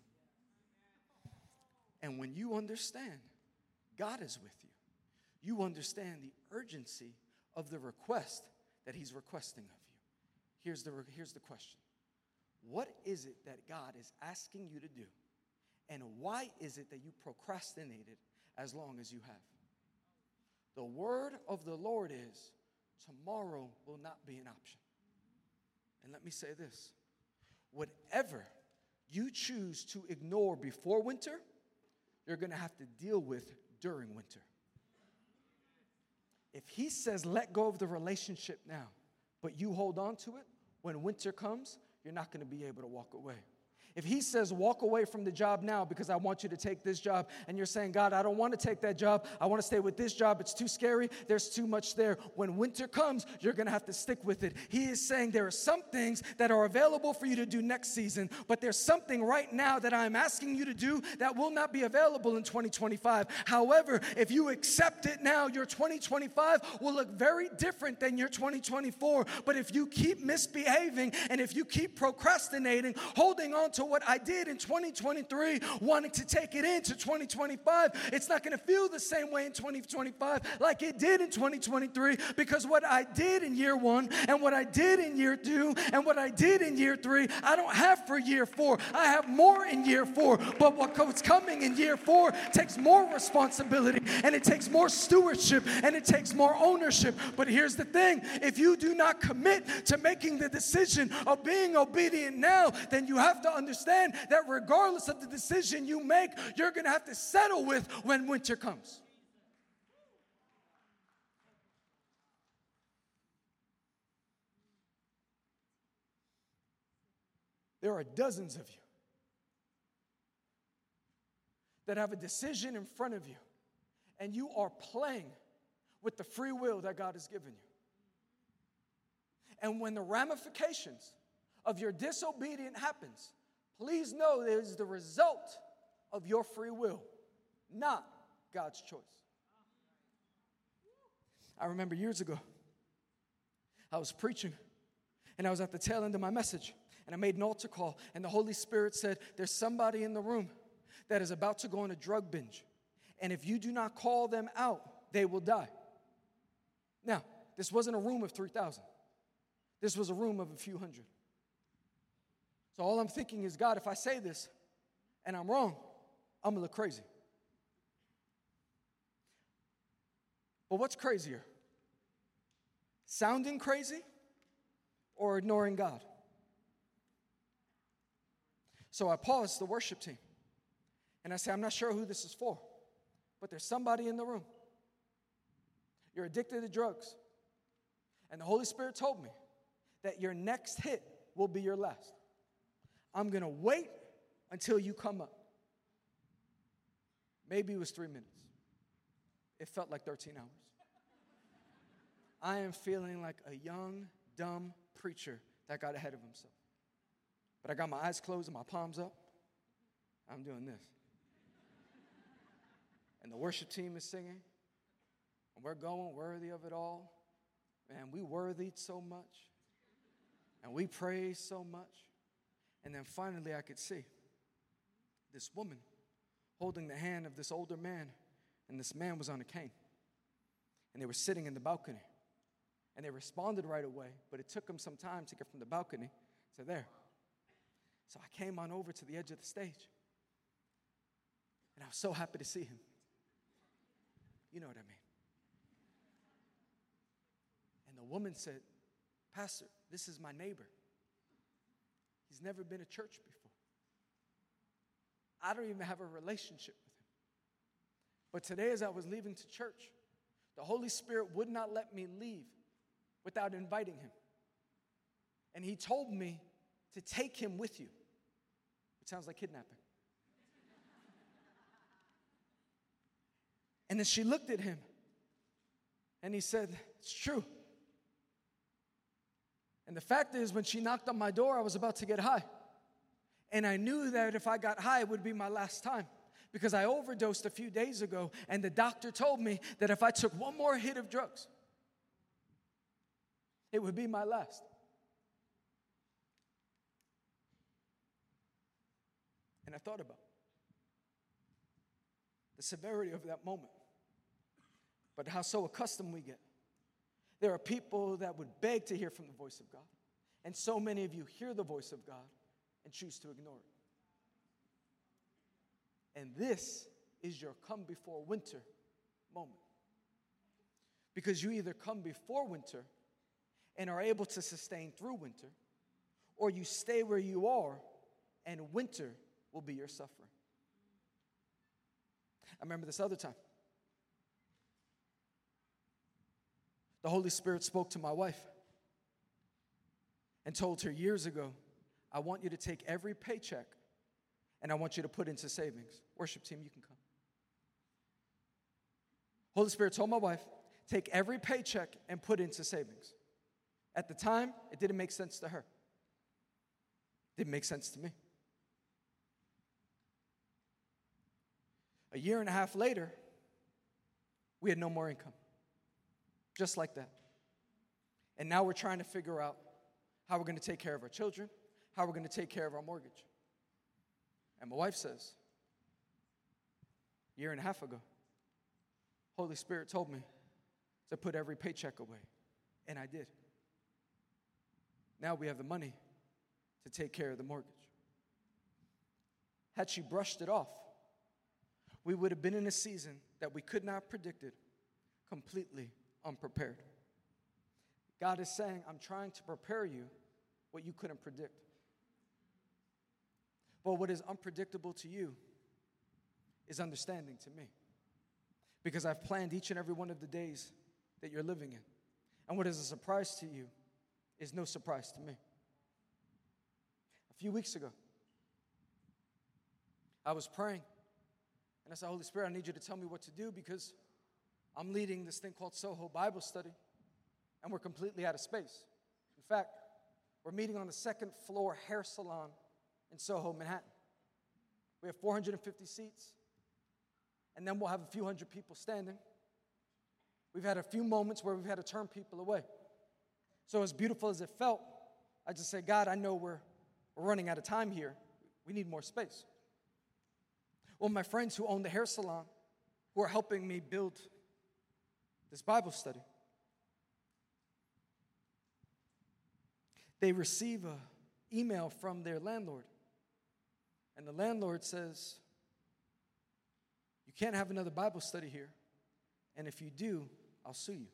And when you understand God is with you, you understand the urgency of the request that he's requesting of you. Here's the, here's the question. What is it that God is asking you to do? And why is it that you procrastinated as long as you have? The word of the Lord is, tomorrow will not be an option. And let me say this. Whatever you choose to ignore before winter, you're going to have to deal with during winter. If he says, let go of the relationship now, but you hold on to it, when winter comes, you're not going to be able to walk away. If he says, walk away from the job now because I want you to take this job, and you're saying, God, I don't want to take that job. I want to stay with this job. It's too scary. There's too much there. When winter comes, you're going to have to stick with it. He is saying there are some things that are available for you to do next season, but there's something right now that I'm asking you to do that will not be available in twenty twenty-five. However, if you accept it now, your twenty twenty-five will look very different than your twenty twenty-four. But if you keep misbehaving and if you keep procrastinating, holding on to what I did in twenty twenty-three, wanting to take it into twenty twenty-five, it's not going to feel the same way in twenty twenty-five like it did in twenty twenty-three, because what I did in year one and what I did in year two and what I did in year three, I don't have for year four. I have more in year four, but what's coming in year four takes more responsibility, and it takes more stewardship, and it takes more ownership. But here's the thing, if you do not commit to making the decision of being obedient now, then you have to understand Understand that regardless of the decision you make, you're going to have to settle with when winter comes. There are dozens of you that have a decision in front of you, and you are playing with the free will that God has given you. And when the ramifications of your disobedience happens, please know that it is the result of your free will, not God's choice. I remember years ago, I was preaching, and I was at the tail end of my message, and I made an altar call, and the Holy Spirit said, there's somebody in the room that is about to go on a drug binge, and if you do not call them out, they will die. Now, this wasn't a room of three thousand. This was a room of a few hundred. So all I'm thinking is, God, if I say this and I'm wrong, I'm going to look crazy. But what's crazier? Sounding crazy or ignoring God? So I paused the worship team and I said, I'm not sure who this is for, but there's somebody in the room. You're addicted to drugs. And the Holy Spirit told me that your next hit will be your last. I'm going to wait until you come up. Maybe it was three minutes. It felt like thirteen hours. I am feeling like a young, dumb preacher that got ahead of himself. But I got my eyes closed and my palms up. I'm doing this. And the worship team is singing. And we're going worthy of it all. Man, we worthied so much. And we praise so much. And then finally I could see this woman holding the hand of this older man, and this man was on a cane. And they were sitting in the balcony. And they responded right away, but it took them some time to get from the balcony to there. So I came on over to the edge of the stage. And I was so happy to see him. You know what I mean. And the woman said, Pastor, this is my neighbor. He's never been to church before. I don't even have a relationship with him. But today as I was leaving to church, the Holy Spirit would not let me leave without inviting him. And he told me to take him with you. It sounds like kidnapping. And then she looked at him and he said, it's true. And the fact is, when she knocked on my door, I was about to get high. And I knew that if I got high, it would be my last time. Because I overdosed a few days ago, and the doctor told me that if I took one more hit of drugs, it would be my last. And I thought about the severity of that moment, but how so accustomed we get. There are people that would beg to hear from the voice of God. And so many of you hear the voice of God, and choose to ignore it. And this is your come before winter moment. Because you either come before winter and are able to sustain through winter, or you stay where you are and winter will be your suffering. I remember this other time. The Holy Spirit spoke to my wife and told her years ago, I want you to take every paycheck and I want you to put into savings. Worship team, you can come. Holy Spirit told my wife, take every paycheck and put into savings. At the time, it didn't make sense to her. It didn't make sense to me. A year and a half later, we had no more income. Just like that. And now we're trying to figure out how we're going to take care of our children, how we're going to take care of our mortgage. And my wife says, a year and a half ago, Holy Spirit told me to put every paycheck away. And I did. Now we have the money to take care of the mortgage. Had she brushed it off, we would have been in a season that we could not have predicted, completely unprepared. God is saying, I'm trying to prepare you what you couldn't predict. But what is unpredictable to you is understanding to me. Because I've planned each and every one of the days that you're living in. And what is a surprise to you is no surprise to me. A few weeks ago, I was praying. And I said, Holy Spirit, I need you to tell me what to do because I'm leading this thing called Soho Bible Study. And we're completely out of space. In fact, we're meeting on the second floor hair salon in Soho, Manhattan. We have four hundred fifty seats. And then we'll have a few hundred people standing. We've had a few moments where we've had to turn people away. So as beautiful as it felt, I just said, God, I know we're, we're running out of time here. We need more space. Well, my friends who own the hair salon, who are helping me build this Bible study, they receive an email from their landlord. And the landlord says, you can't have another Bible study here. And if you do, I'll sue you.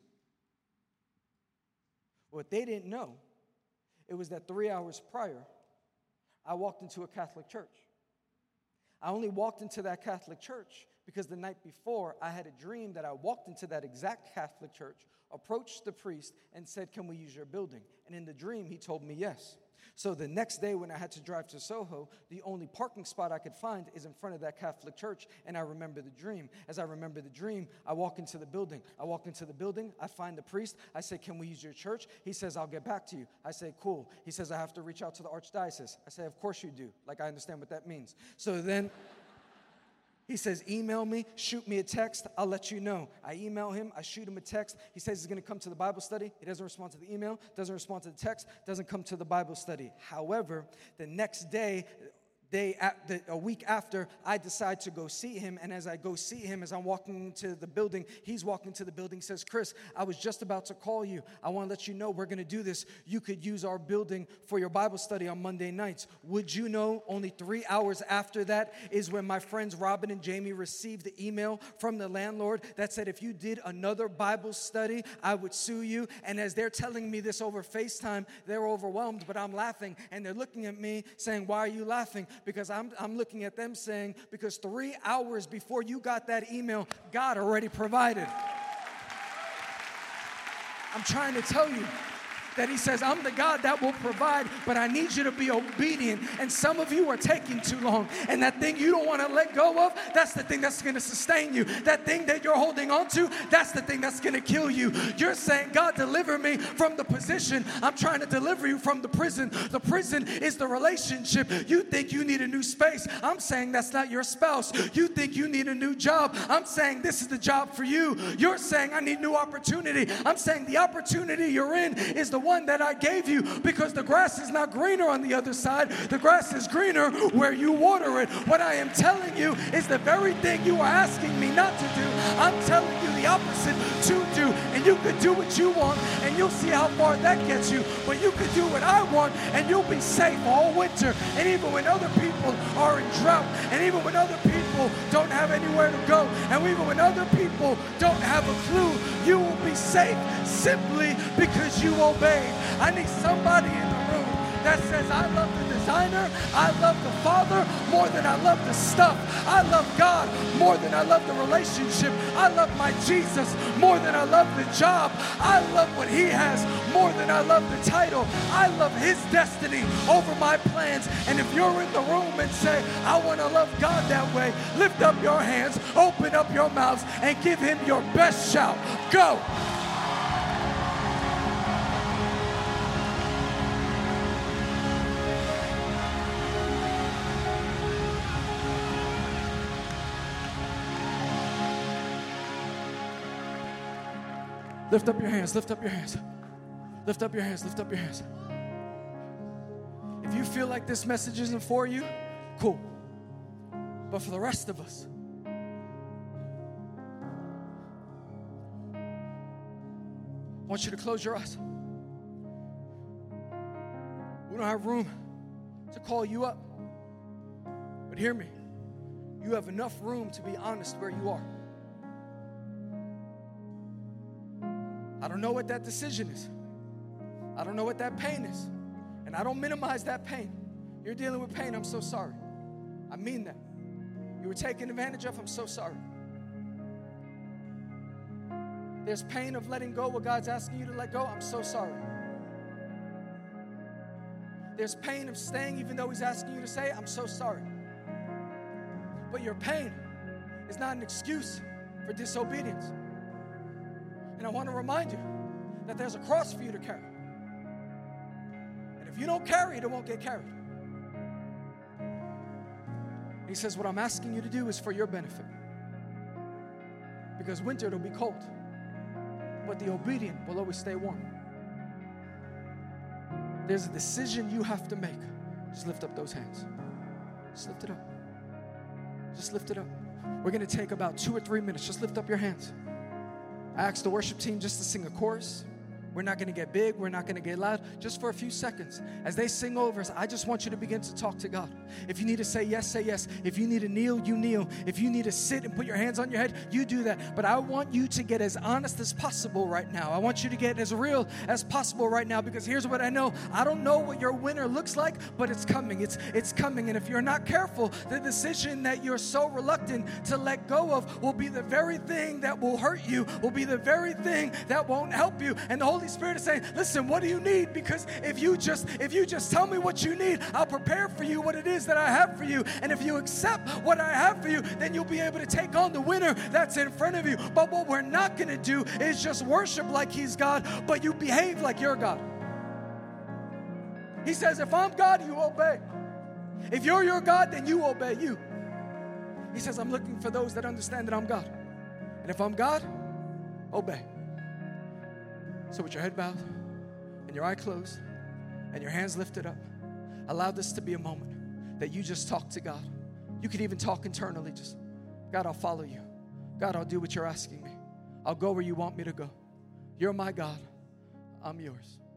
What they didn't know, it was that three hours prior, I walked into a Catholic church. I only walked into that Catholic church because the night before, I had a dream that I walked into that exact Catholic church, approached the priest, and said, can we use your building? And in the dream, he told me yes. So the next day when I had to drive to Soho, the only parking spot I could find is in front of that Catholic church, and I remember the dream. As I remember the dream, I walk into the building. I walk into the building. I find the priest. I say, can we use your church? He says, I'll get back to you. I say, cool. He says, I have to reach out to the archdiocese. I say, of course you do. Like, I understand what that means. So then he says, email me, shoot me a text, I'll let you know. I email him, I shoot him a text. He says he's going to come to the Bible study. He doesn't respond to the email, doesn't respond to the text, doesn't come to the Bible study. However, the next day, Day the, a week after, I decide to go see him, and as I go see him, as I'm walking into the building, he's walking to the building, says, Chris, I was just about to call you. I want to let you know we're going to do this. You could use our building for your Bible study on Monday nights. Would you know, only three hours after that is when my friends Robin and Jamie received the email from the landlord that said, if you did another Bible study, I would sue you. And as they're telling me this over FaceTime, they're overwhelmed, but I'm laughing, and they're looking at me saying, why are you laughing? Because I'm, I'm looking at them saying, because three hours before you got that email, God already provided. I'm trying to tell you that he says, I'm the God that will provide, but I need you to be obedient. And some of you are taking too long. And that thing you don't want to let go of, that's the thing that's going to sustain you. That thing that you're holding on to, that's the thing that's going to kill you. You're saying, God, deliver me from the position. I'm trying to deliver you from the prison. The prison is the relationship. You think you need a new space. I'm saying that's not your spouse. You think you need a new job. I'm saying this is the job for you. You're saying I need new opportunity. I'm saying the opportunity you're in is the one that I gave you, because the grass is not greener on the other side. The grass is greener where you water it. What I am telling you is the very thing you are asking me not to do. I'm telling you the opposite to do. And you could do what you want, and you'll see how far that gets you. But you could do what I want, and you'll be safe all winter. And even when other people are in drought, and even when other people don't have anywhere to go, and even when other people don't have a clue, you will be safe simply because you obeyed. I need somebody in the room that says, I love the designer, I love the Father more than I love the stuff. I love God more than I love the relationship. I love my Jesus more than I love the job. I love what he has more than I love the title. I love his destiny over my plans. And if you're in the room and say, I want to love God that way, lift up your hands, open up your mouths, and give him your best shout. Go. Lift up your hands, lift up your hands. Lift up your hands, lift up your hands. If you feel like this message isn't for you, cool. But for the rest of us, I want you to close your eyes. We don't have room to call you up. But hear me. You have enough room to be honest where you are. I don't know what that decision is. I don't know what that pain is. And I don't minimize that pain. You're dealing with pain, I'm so sorry. I mean that. You were taken advantage of, I'm so sorry. There's pain of letting go what God's asking you to let go, I'm so sorry. There's pain of staying even though he's asking you to say, I'm so sorry. But your pain is not an excuse for disobedience. And I want to remind you that there's a cross for you to carry. And if you don't carry it, it won't get carried. He says, what I'm asking you to do is for your benefit. Because winter it'll be cold. But the obedient will always stay warm. There's a decision you have to make. Just lift up those hands. Just lift it up. Just lift it up. We're going to take about two or three minutes. Just lift up your hands. I asked the worship team just to sing a chorus. We're not going to get big. We're not going to get loud. Just for a few seconds. As they sing over us, I just want you to begin to talk to God. If you need to say yes, say yes. If you need to kneel, you kneel. If you need to sit and put your hands on your head, you do that. But I want you to get as honest as possible right now. I want you to get as real as possible right now, because here's what I know. I don't know what your winter looks like, but it's coming. It's, it's coming. And if you're not careful, the decision that you're so reluctant to let go of will be the very thing that will hurt you, will be the very thing that won't help you. And the Holy Spirit is saying, listen, what do you need? Because if you just if you just tell me what you need, I'll prepare for you what it is that I have for you. And if you accept what I have for you, then you'll be able to take on the winner that's in front of you. But what we're not going to do is just worship like he's God, but you behave like you're God. He says, if I'm God, you obey. If you're your God, then you obey you. He says, I'm looking for those that understand that I'm God. And if I'm God, obey. So with your head bowed and your eye closed and your hands lifted up, allow this to be a moment that you just talk to God. You could even talk internally. Just, God, I'll follow you. God, I'll do what you're asking me. I'll go where you want me to go. You're my God. I'm yours.